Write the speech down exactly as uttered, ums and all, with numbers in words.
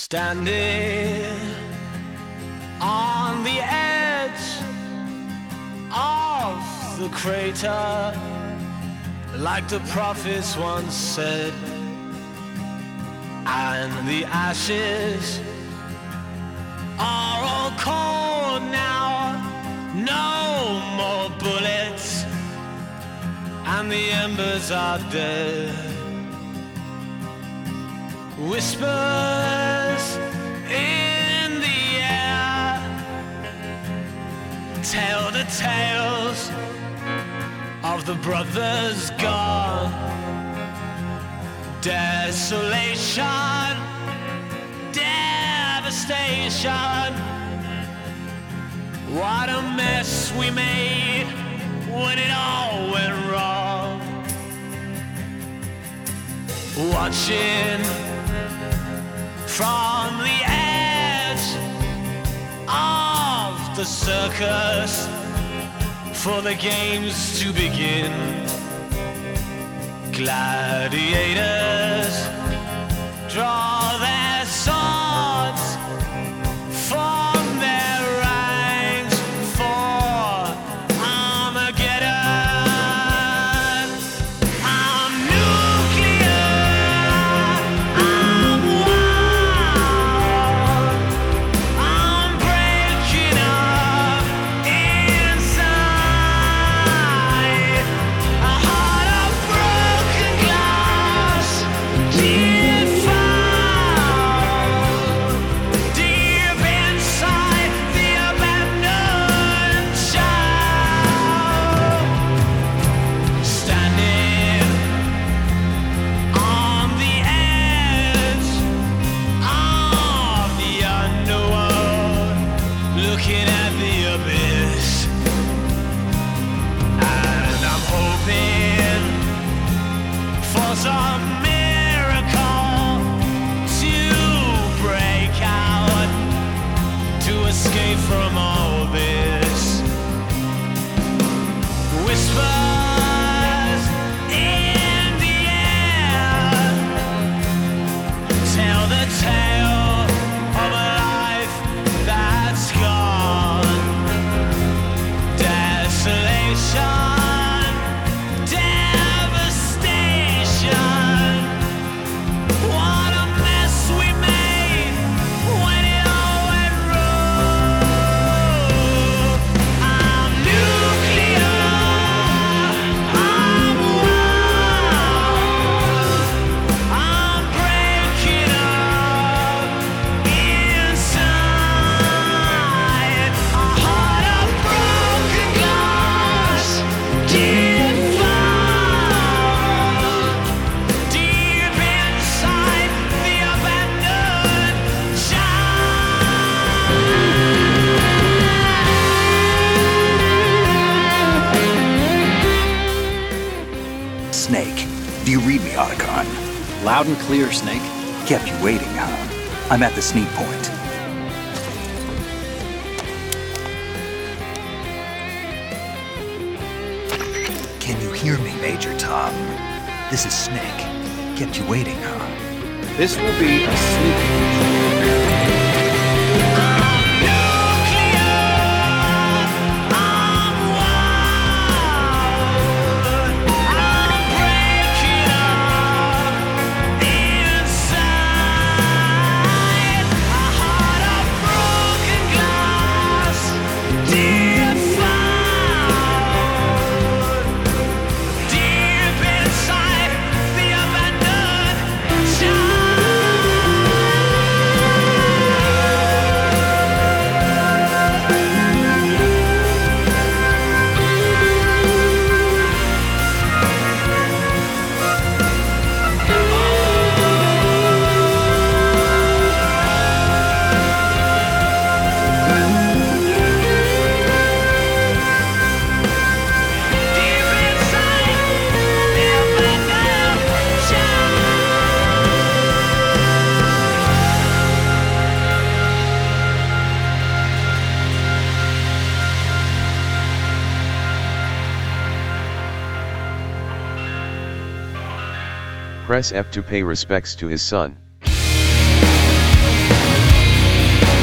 Standing on the edge of the crater, like the prophets once said, and the ashes are all cold now, no more bullets, and the embers are dead. Whispers in the air tell the tales of the brothers gone. Desolation, devastation. What a mess we made when it all went wrong. Watching from the edge of the circus for the games to begin. Gladiators draw their swords, form their ranks for Armageddon. I'm nuclear, I'm wild, I'm breaking up inside. A heart of broken glass, deep found, deep inside the abandoned child. Standing on the edge of the underworld, looking at the abyss, and I'm hoping for some miracle to break out, to escape from all this. Whispers in the air tell the tale of a life that's gone. Desolation, devastation. What a mess we made when it all went wrong. I'm nuclear, I'm wild, I'm breaking up inside. A heart of broken glass, deep found, deep inside the abandoned child. Snake, do you read me, Otacon? Loud and clear, Snake. Kept you waiting, huh? I'm at the sneak point. Can you hear me, Major Tom? This is Snake. Kept you waiting, huh? This will be a sneak. Press F to pay respects to his son.